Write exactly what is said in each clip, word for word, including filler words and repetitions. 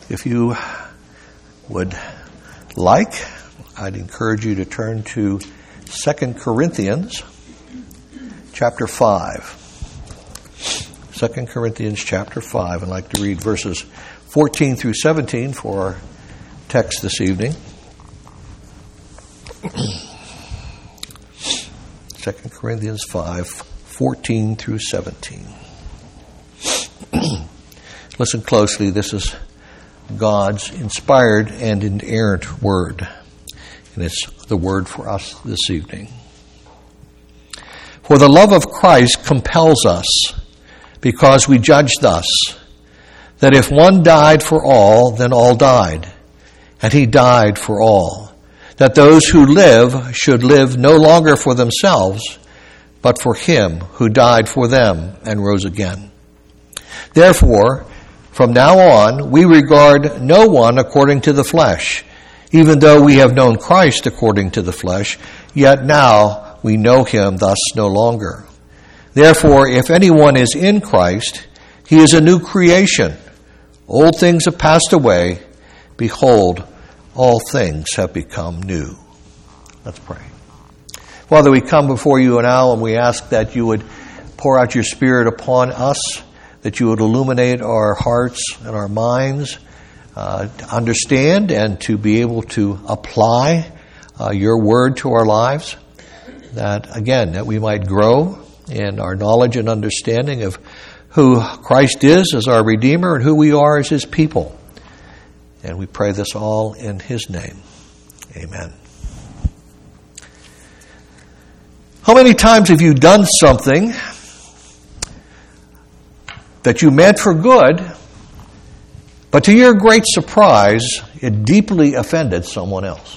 If you would like, I'd encourage you to turn to Second Corinthians chapter five. Second Corinthians chapter five. I'd like to read verses fourteen through seventeen for our text this evening. Second Corinthians five, fourteen through seventeen. Listen closely. This is God's inspired and inerrant word. And it's the word for us this evening. For the love of Christ compels us, because we judge thus, that if one died for all, then all died. And he died for all, that those who live should live no longer for themselves, but for him who died for them and rose again. Therefore, from now on, we regard no one according to the flesh. Even though we have known Christ according to the flesh, yet now we know him thus no longer. Therefore, if anyone is in Christ, he is a new creation. Old things have passed away. Behold, all things have become new. Let's pray. Father, we come before you now and we ask that you would pour out your Spirit upon us, that you would illuminate our hearts and our minds uh, to understand and to be able to apply uh, your word to our lives. That, again, that we might grow in our knowledge and understanding of who Christ is as our Redeemer and who we are as his people. And we pray this all in his name. Amen. How many times have you done something that you meant for good, but to your great surprise, it deeply offended someone else?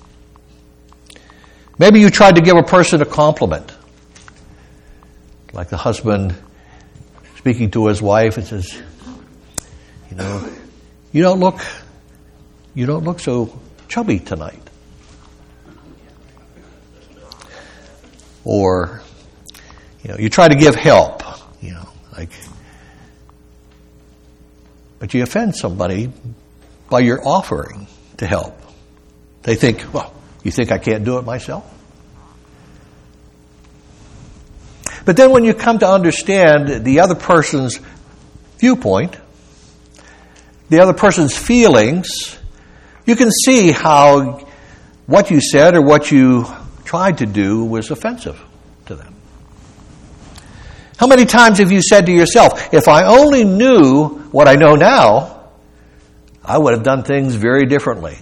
Maybe you tried to give a person a compliment, like the husband speaking to his wife and says, you know, you don't look, you don't look so chubby tonight. Or, you know, you try to give help, you know, like, but you offend somebody by your offering to help. They think, well, you think I can't do it myself? But then when you come to understand the other person's viewpoint, the other person's feelings, you can see how what you said or what you tried to do was offensive to them. How many times have you said to yourself, if I only knew what I know now, I would have done things very differently?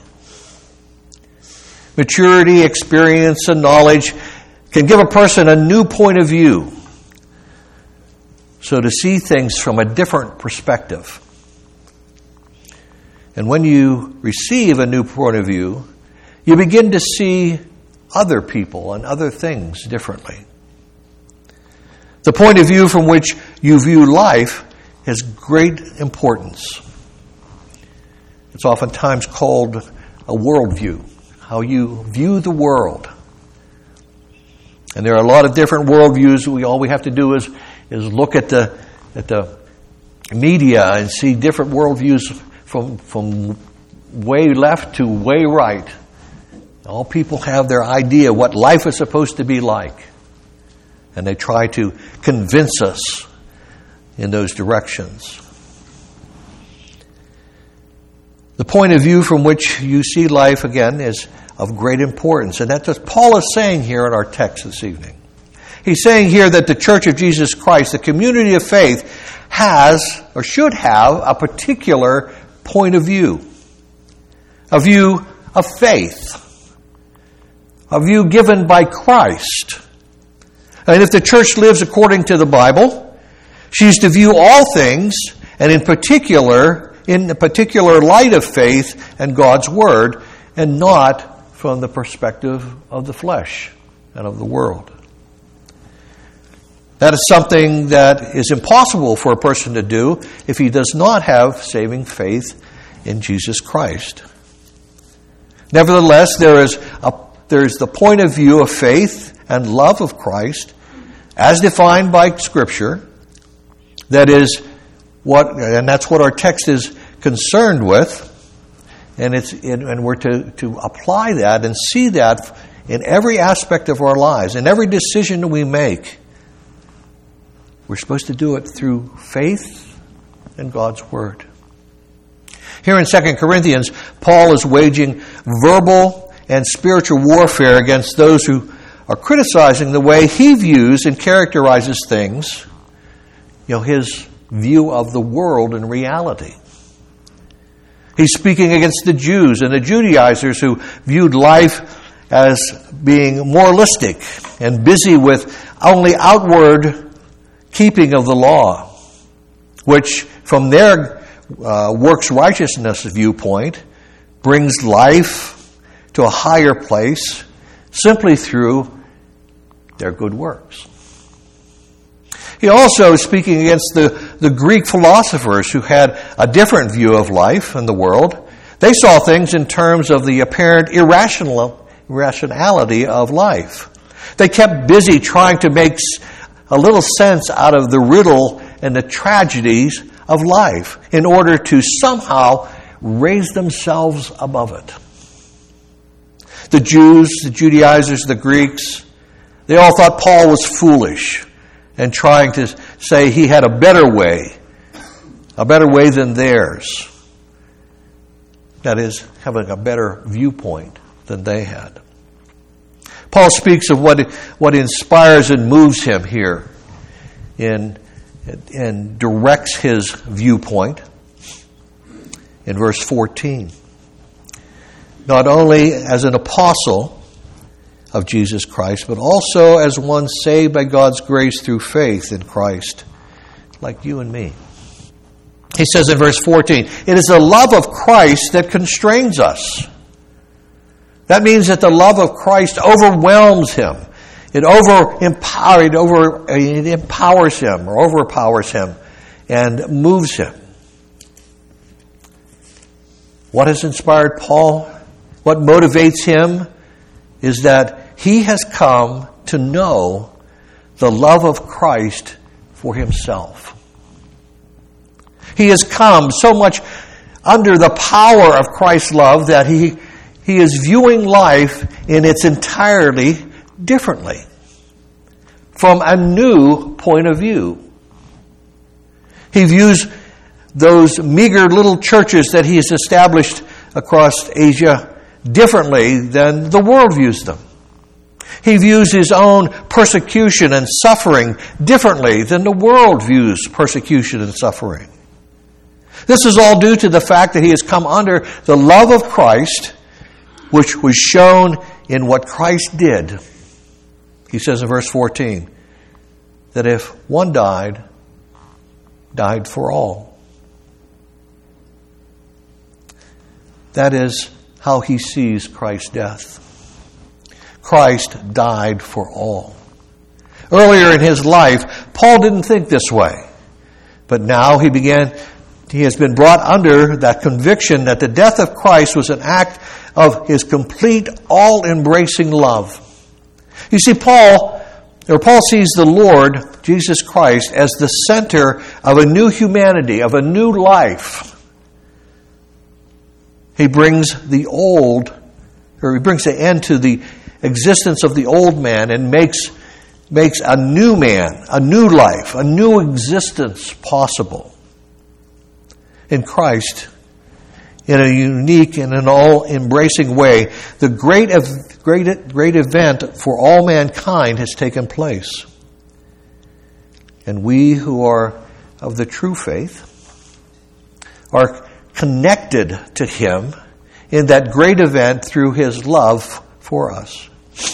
Maturity, experience, and knowledge can give a person a new point of view. So to see things from a different perspective. And when you receive a new point of view, you begin to see other people and other things differently. The point of view from which you view life has great importance. It's oftentimes called a worldview, how you view the world. And there are a lot of different worldviews. We all we have to do is is look at the at the media and see different worldviews from from way left to way right. All people have their idea what life is supposed to be like. And they try to convince us in those directions. The point of view from which you see life, again, is of great importance. And that's what Paul is saying here in our text this evening. He's saying here that the Church of Jesus Christ, the community of faith, has or should have a particular point of view. A view of faith. A view given by Christ. And if the church lives according to the Bible, she's to view all things, and in particular, in the particular light of faith and God's Word, and not from the perspective of the flesh and of the world. That is something that is impossible for a person to do if he does not have saving faith in Jesus Christ. Nevertheless, there is a, there is the point of view of faith and love of Christ as defined by Scripture. That is what, and that's what our text is concerned with, and it's and we're to, to apply that and see that in every aspect of our lives, in every decision that we make. We're supposed to do it through faith in God's Word. Here in Second Corinthians, Paul is waging verbal and spiritual warfare against those who are criticizing the way he views and characterizes things, you know, his view of the world and reality. He's speaking against the Jews and the Judaizers who viewed life as being moralistic and busy with only outward keeping of the law, which from their uh, works righteousness viewpoint brings life to a higher place simply through their good works. He also is speaking against the, the Greek philosophers who had a different view of life and the world. They saw things in terms of the apparent irrational, irrationality of life. They kept busy trying to make a little sense out of the riddle and the tragedies of life in order to somehow raise themselves above it. The Jews, the Judaizers, the Greeks, they all thought Paul was foolish and trying to say he had a better way, a better way than theirs. That is, having a better viewpoint than they had. Paul speaks of what what inspires and moves him here in, and directs his viewpoint in verse fourteen. Not only as an apostle of Jesus Christ, but also as one saved by God's grace through faith in Christ, like you and me. He says in verse fourteen, it is the love of Christ that constrains us. That means that the love of Christ overwhelms him. It over empower, it over it empowers him or overpowers him and moves him. What has inspired Paul? What motivates him is that he has come to know the love of Christ for himself. He has come so much under the power of Christ's love that he, he is viewing life in its entirety differently, from a new point of view. He views those meager little churches that he has established across Asia differently than the world views them. He views his own persecution and suffering differently than the world views persecution and suffering. This is all due to the fact that he has come under the love of Christ, which was shown in what Christ did. He says in verse fourteen, that if one died, died for all. That is how he sees Christ's death. Christ died for all. Earlier in his life, Paul didn't think this way. But now he began, he has been brought under that conviction that the death of Christ was an act of his complete, all-embracing love. You see, Paul, or Paul sees the Lord, Jesus Christ, as the center of a new humanity, of a new life. He brings the old, or he brings the end to the existence of the old man and makes, makes a new man, a new life, a new existence possible. In Christ, in a unique and an all-embracing way, the great, great, great event for all mankind has taken place. And we who are of the true faith are connected to him in that great event through his love for us.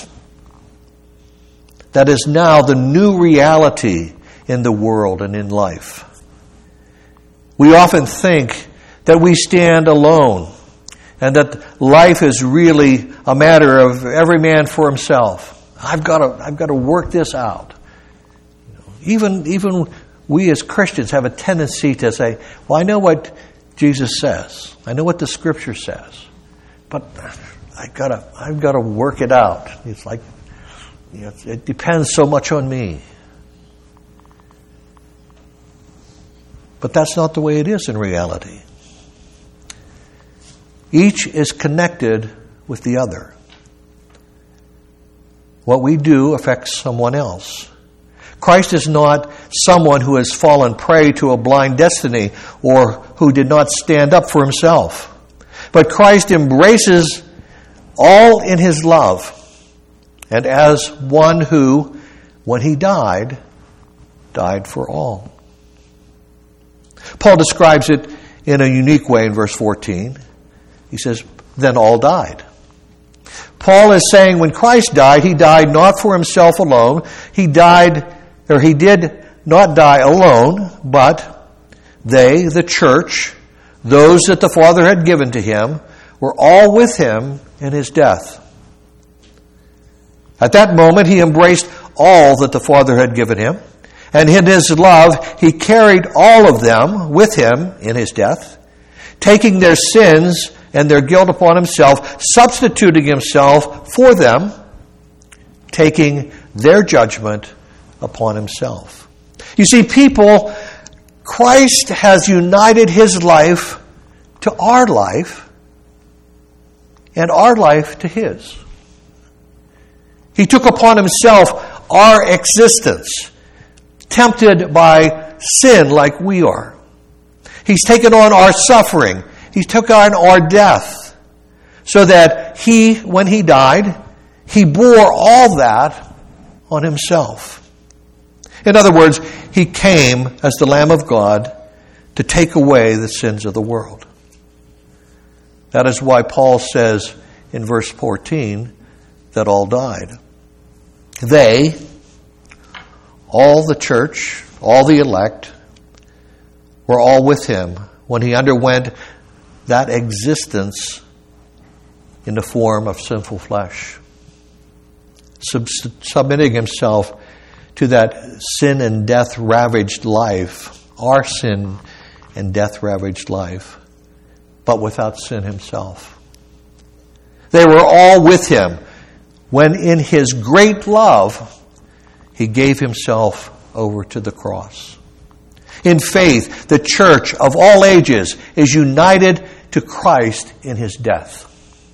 That is now the new reality in the world and in life. We often think that we stand alone and that life is really a matter of every man for himself. I've got to, I've got to work this out. Even, even we as Christians have a tendency to say, well, I know what Jesus says. I know what the Scripture says. But I gotta, I've got to work it out. It's like, you know, it depends so much on me. But that's not the way it is in reality. Each is connected with the other. What we do affects someone else. Christ is not someone who has fallen prey to a blind destiny or who did not stand up for himself. But Christ embraces all in his love, and as one who, when he died, died for all. Paul describes it in a unique way in verse fourteen. He says, then all died. Paul is saying when Christ died, he died not for himself alone. He died, or he did not die alone, but they, the church, those that the Father had given to him, were all with him in his death. At that moment, he embraced all that the Father had given him, and in his love, he carried all of them with him in his death, taking their sins and their guilt upon himself, substituting himself for them, taking their judgment upon himself. You see, people, Christ has united his life to our life and our life to his. He took upon himself our existence, tempted by sin like we are. He's taken on our suffering. He took on our death, so that he, when he died, he bore all that on himself. In other words, he came as the Lamb of God to take away the sins of the world. That is why Paul says in verse fourteen that all died. They, all the church, all the elect, were all with him when he underwent that existence in the form of sinful flesh, Sub- submitting himself to that sin and death ravaged life, our sin and death ravaged life, but without sin himself. They were all with him when in his great love he gave himself over to the cross. In faith, the church of all ages is united to Christ in his death.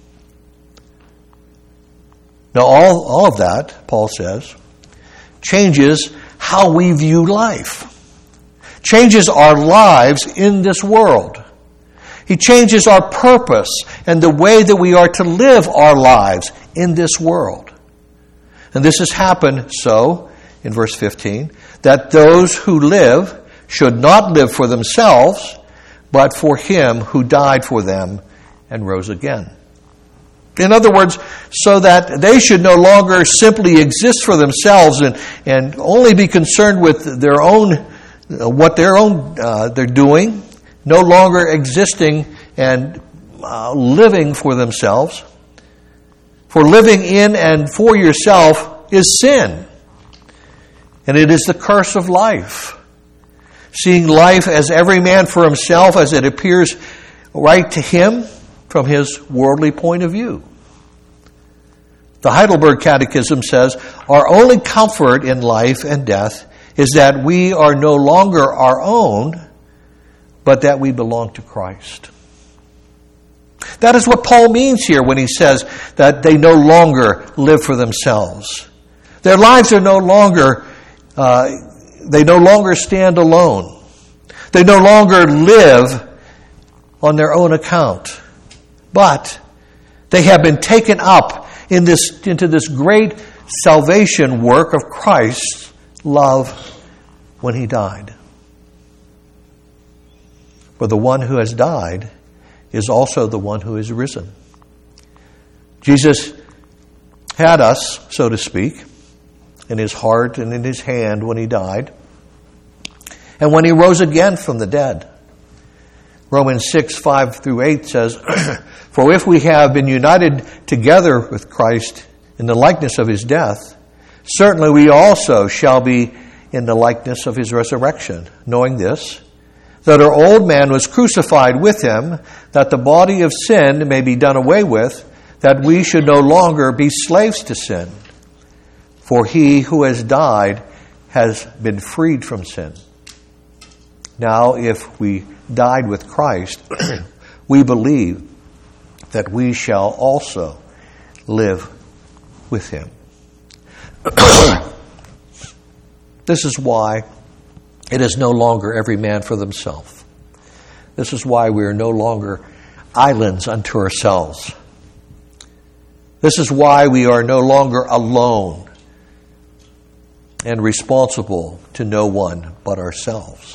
Now, all, all of that, Paul says, changes how we view life. Changes our lives in this world. He changes our purpose and the way that we are to live our lives in this world. And this has happened so, in verse fifteen, that those who live should not live for themselves, but for him who died for them and rose again. In other words, so that they should no longer simply exist for themselves and, and only be concerned with their own, what their own uh, they're doing, no longer existing and uh, living for themselves. For living in and for yourself is sin, and it is the curse of life. Seeing life as every man for himself as it appears right to him from his worldly point of view. The Heidelberg Catechism says, our only comfort in life and death is that we are no longer our own, but that we belong to Christ. That is what Paul means here when he says that they no longer live for themselves. Their lives are no longer uh, They no longer stand alone. They no longer live on their own account. But they have been taken up in this, into this great salvation work of Christ's love when he died. For the one who has died is also the one who is risen. Jesus had us, so to speak, in his heart and in his hand when he died, and when he rose again from the dead. Romans six, five through eight says, for if we have been united together with Christ in the likeness of his death, certainly we also shall be in the likeness of his resurrection, knowing this, that our old man was crucified with him, that the body of sin may be done away with, that we should no longer be slaves to sin. For he who has died has been freed from sin. Now, if we died with Christ, we believe that we shall also live with him. This is why it is no longer every man for themselves. This is why we are no longer islands unto ourselves. This is why we are no longer alone and responsible to no one but ourselves.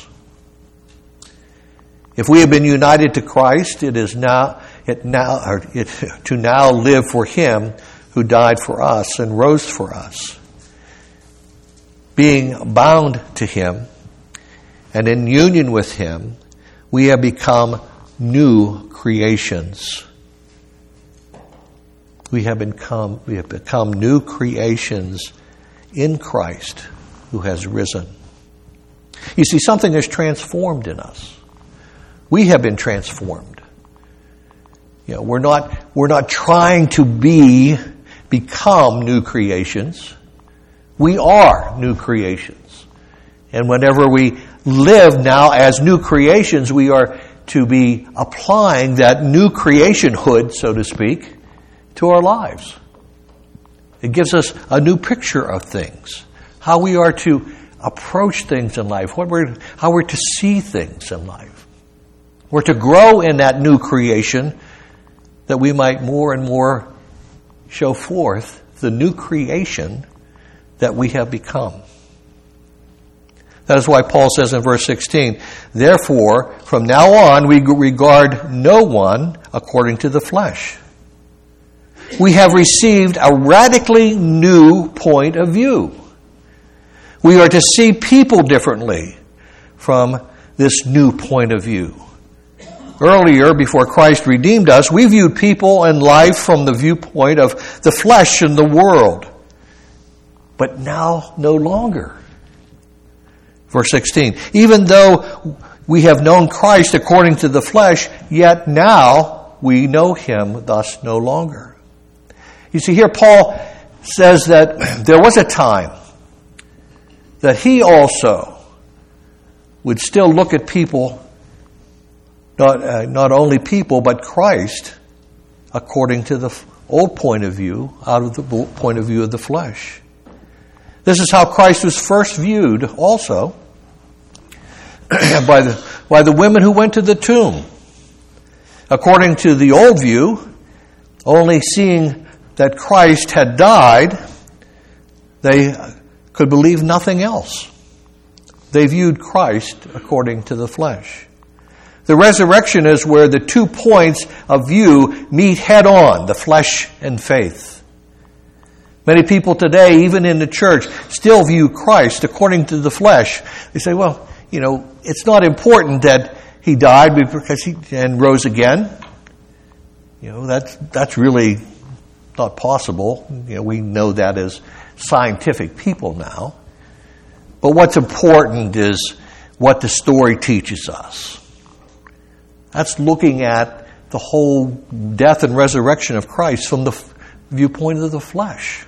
If we have been united to Christ, it is now it now or it, to now live for him who died for us and rose for us. Being bound to him and in union with him, we have become new creations. We have become we have become new creations in Christ who has risen. You see, something has transformed in us. We have been transformed. You know, we're not we're not trying to be become new creations. We are new creations. And whenever we live now as new creations, we are to be applying that new creationhood, so to speak, to our lives. It gives us a new picture of things, how we are to approach things in life, what we're, how we're to see things in life. We're to grow in that new creation that we might more and more show forth the new creation that we have become. That is why Paul says in verse sixteen, therefore, from now on we regard no one according to the flesh. We have received a radically new point of view. We are to see people differently from this new point of view. Earlier, before Christ redeemed us, we viewed people and life from the viewpoint of the flesh and the world. But now, no longer. Verse sixteen, even though we have known Christ according to the flesh, yet now we know him thus no longer. You see, here Paul says that there was a time that he also would still look at people, not, uh, not only people, but Christ, according to the old point of view, out of the point of view of the flesh. This is how Christ was first viewed also by the, by the women who went to the tomb. According to the old view, only seeing that Christ had died, they could believe nothing else. They viewed Christ according to the flesh. The resurrection is where the two points of view meet head on, the flesh and faith. Many people today, even in the church, still view Christ according to the flesh. They say, well, you know, it's not important that he died because he and rose again. You know, that's that's really not possible. You know, we know that as scientific people now. But what's important is what the story teaches us. That's looking at the whole death and resurrection of Christ from the f- viewpoint of the flesh.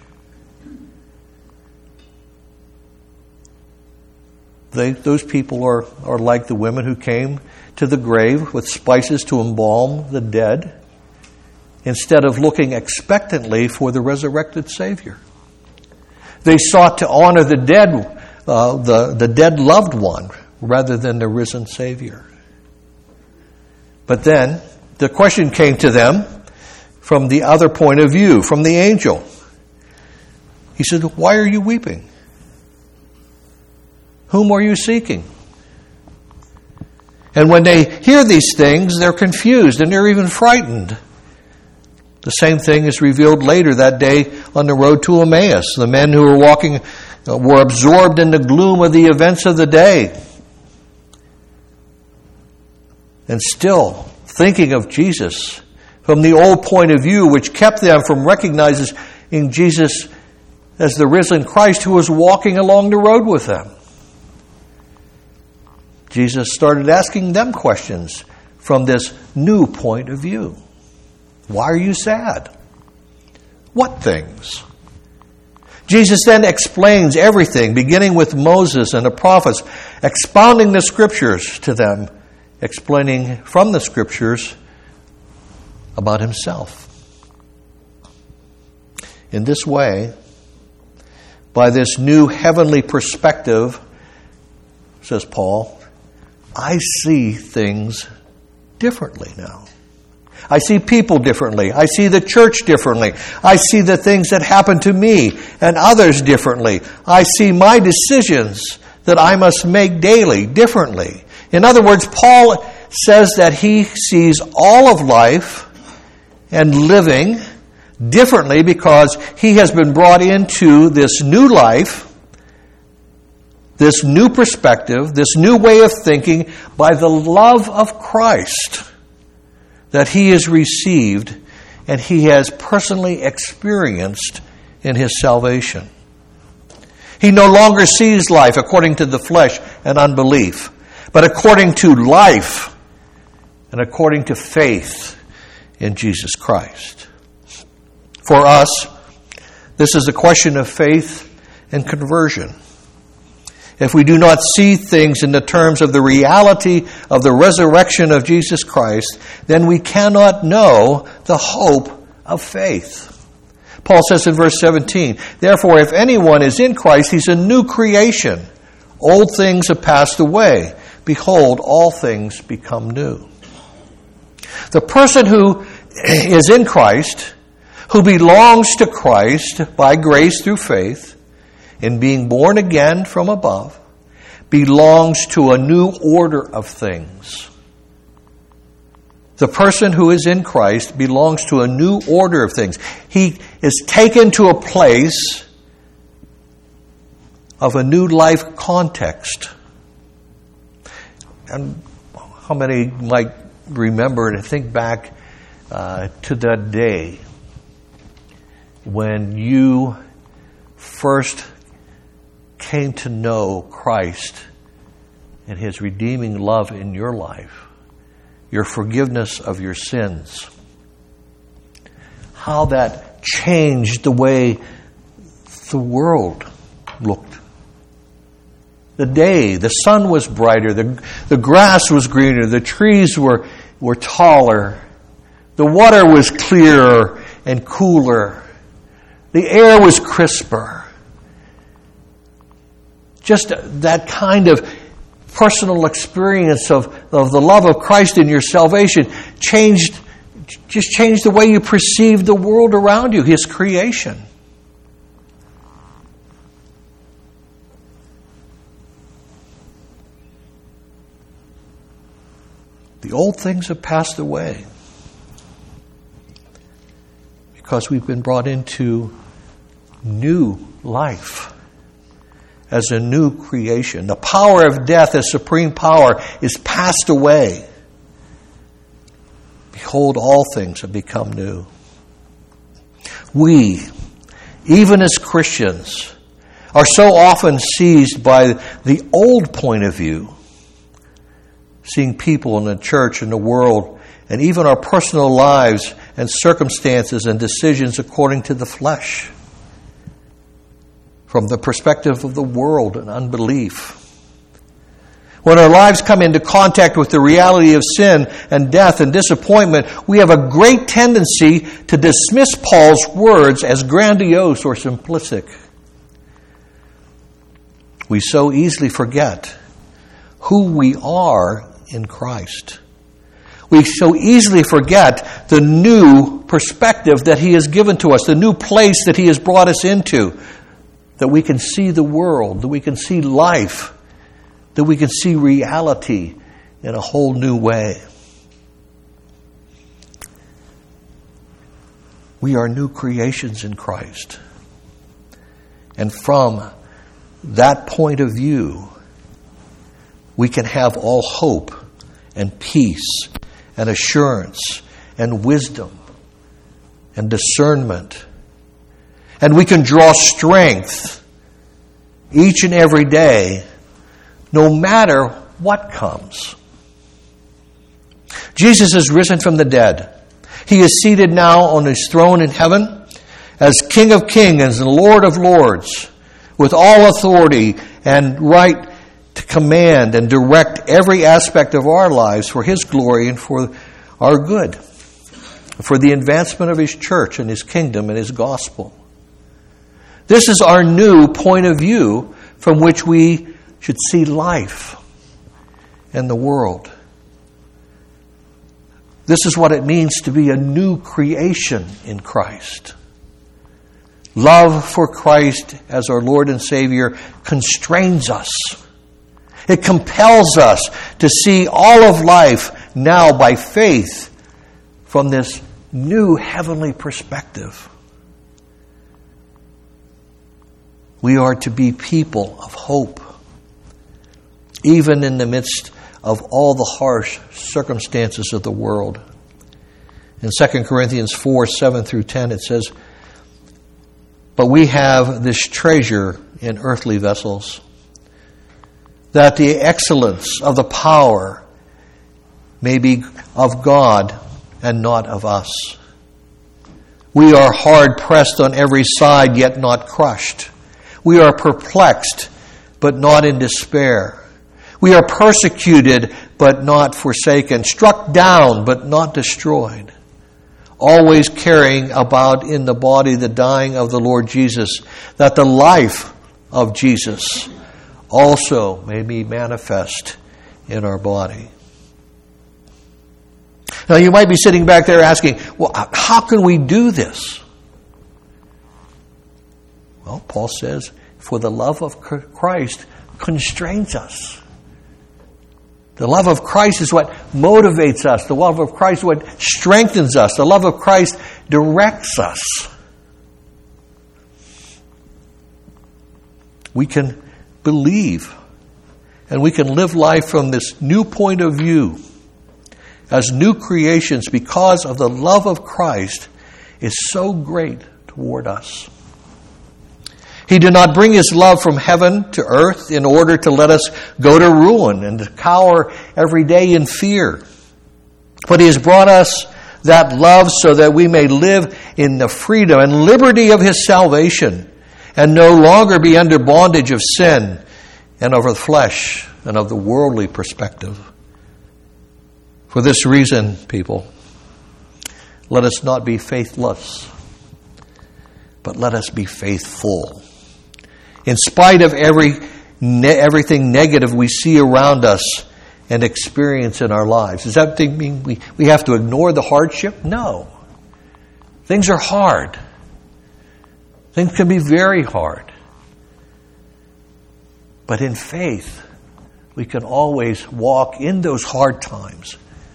They, those people are, are like the women who came to the grave with spices to embalm the dead, instead of looking expectantly for the resurrected Savior. They sought to honor the dead, uh, the, the dead loved one, rather than the risen Savior. But then, the question came to them from the other point of view, from the angel. He said, why are you weeping? Whom are you seeking? And when they hear these things, they're confused and they're even frightened. The same thing is revealed later that day on the road to Emmaus. The men who were walking were absorbed in the gloom of the events of the day. And still thinking of Jesus from the old point of view, which kept them from recognizing Jesus as the risen Christ who was walking along the road with them. Jesus started asking them questions from this new point of view. Why are you sad? What things? Jesus then explains everything, beginning with Moses and the prophets, expounding the scriptures to them, explaining from the scriptures about himself. In this way, by this new heavenly perspective, says Paul, I see things differently now. I see people differently. I see the church differently. I see the things that happen to me and others differently. I see my decisions that I must make daily differently. In other words, Paul says that he sees all of life and living differently because he has been brought into this new life, this new perspective, this new way of thinking by the love of Christ that he has received and he has personally experienced in his salvation. He no longer sees life according to the flesh and unbelief, but according to life and according to faith in Jesus Christ. For us, this is a question of faith and conversion. If we do not see things in the terms of the reality of the resurrection of Jesus Christ, then we cannot know the hope of faith. Paul says in verse seventeen, therefore, if anyone is in Christ, he's a new creation. Old things have passed away. Behold, all things become new. The person who is in Christ, who belongs to Christ by grace through faith, in being born again from above, belongs to a new order of things. The person who is in Christ belongs to a new order of things. He is taken to a place of a new life context. And how many might remember and think back uh, to that day when you first came to know Christ and his redeeming love in your life, your forgiveness of your sins, how that changed the way the world looked. The day, the sun was brighter, the, the grass was greener, the trees were, were taller, the water was clearer and cooler, the air was crisper. Just that kind of personal experience of, of the love of Christ in your salvation changed, just changed the way you perceive the world around you, his creation. The old things have passed away because we've been brought into new life. As a new creation. The power of death as supreme power is passed away. Behold, all things have become new. We, even as Christians, are so often seized by the old point of view, seeing people in the church and the world, and even our personal lives and circumstances and decisions according to the flesh. From the perspective of the world and unbelief. When our lives come into contact with the reality of sin and death and disappointment, we have a great tendency to dismiss Paul's words as grandiose or simplistic. We so easily forget who we are in Christ. We so easily forget the new perspective that he has given to us, the new place that he has brought us into. That we can see the world, that we can see life, that we can see reality in a whole new way. We are new creations in Christ. And from that point of view, we can have all hope and peace and assurance and wisdom and discernment. And we can draw strength each and every day, no matter what comes. Jesus is risen from the dead. He is seated now on his throne in heaven as King of Kings and Lord of Lords, with all authority and right to command and direct every aspect of our lives for his glory and for our good. for the advancement of His church and His kingdom and His gospel. This is our new point of view from which we should see life and the world. This is what it means to be a new creation in Christ. Love for Christ as our Lord and Savior constrains us. It compels us to see all of life now by faith from this new heavenly perspective. We are to be people of hope, even in the midst of all the harsh circumstances of the world. In Second Corinthians four, seven through ten, it says, "But we have this treasure in earthly vessels, that the excellence of the power may be of God and not of us. We are hard pressed on every side, yet not crushed. We are perplexed, but not in despair. We are persecuted, but not forsaken, struck down, but not destroyed. Always carrying about in the body the dying of the Lord Jesus, that the life of Jesus also may be manifest in our body." Now you might be sitting back there asking, well, how can we do this? Well, Paul says, for the love of Christ constrains us. The love of Christ is what motivates us. The love of Christ is what strengthens us. The love of Christ directs us. We can believe and we can live life from this new point of view as new creations because of the love of Christ is so great toward us. He did not bring His love from heaven to earth in order to let us go to ruin and to cower every day in fear. But He has brought us that love so that we may live in the freedom and liberty of His salvation and no longer be under bondage of sin and of the flesh and of the worldly perspective. For this reason, people, let us not be faithless, but let us be faithful. In spite of every ne- everything negative we see around us and experience in our lives. Does that mean we, we have to ignore the hardship? No. Things are hard. Things can be very hard. But in faith, we can always walk in those hard times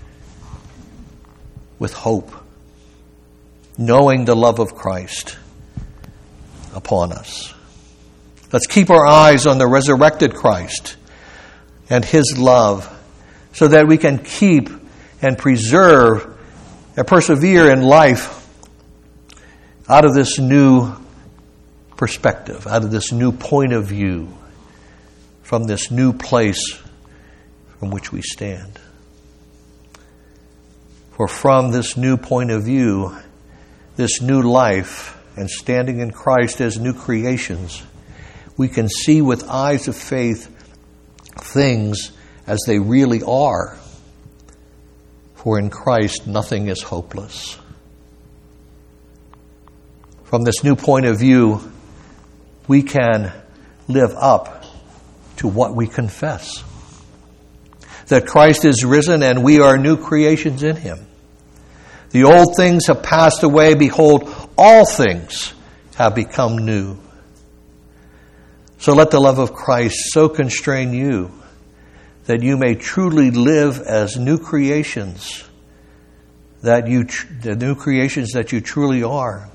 with hope, knowing the love of Christ upon us. Let's keep our eyes on the resurrected Christ and His love so that we can keep and preserve and persevere in life out of this new perspective, out of this new point of view, from this new place from which we stand. For from this new point of view, this new life, and standing in Christ as new creations, we can see with eyes of faith things as they really are. For in Christ nothing is hopeless. From this new point of view, we can live up to what we confess. That Christ is risen and we are new creations in Him. The old things have passed away. Behold, all things have become new. So let the love of Christ so constrain you that you may truly live as new creations, that you, the new creations that you truly are,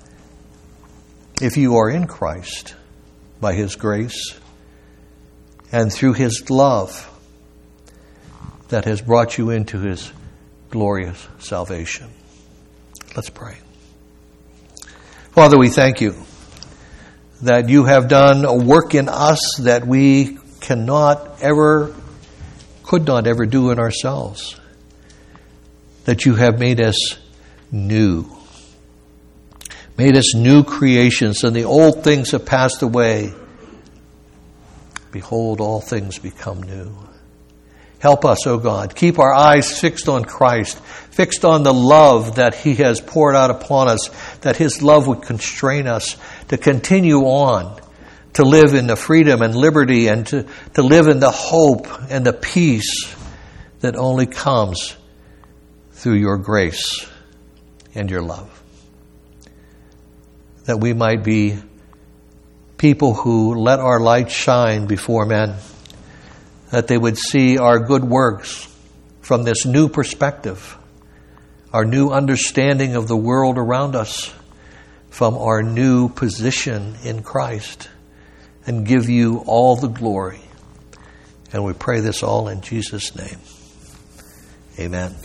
if you are in Christ by His grace and through His love that has brought you into His glorious salvation. Let's pray. Father, we thank You that You have done a work in us that we cannot ever, could not ever do in ourselves. That You have made us new. Made us new creations, and the old things have passed away. Behold, all things become new. Help us, O God. Keep our eyes fixed on Christ, fixed on the love that He has poured out upon us, that His love would constrain us to continue on, to live in the freedom and liberty, and to, to live in the hope and the peace that only comes through your grace and your love. That we might be people who let our light shine before men, that they would see our good works from this new perspective, our new understanding of the world around us, from our new position in Christ, and give you all the glory. And we pray this all in Jesus' name. Amen.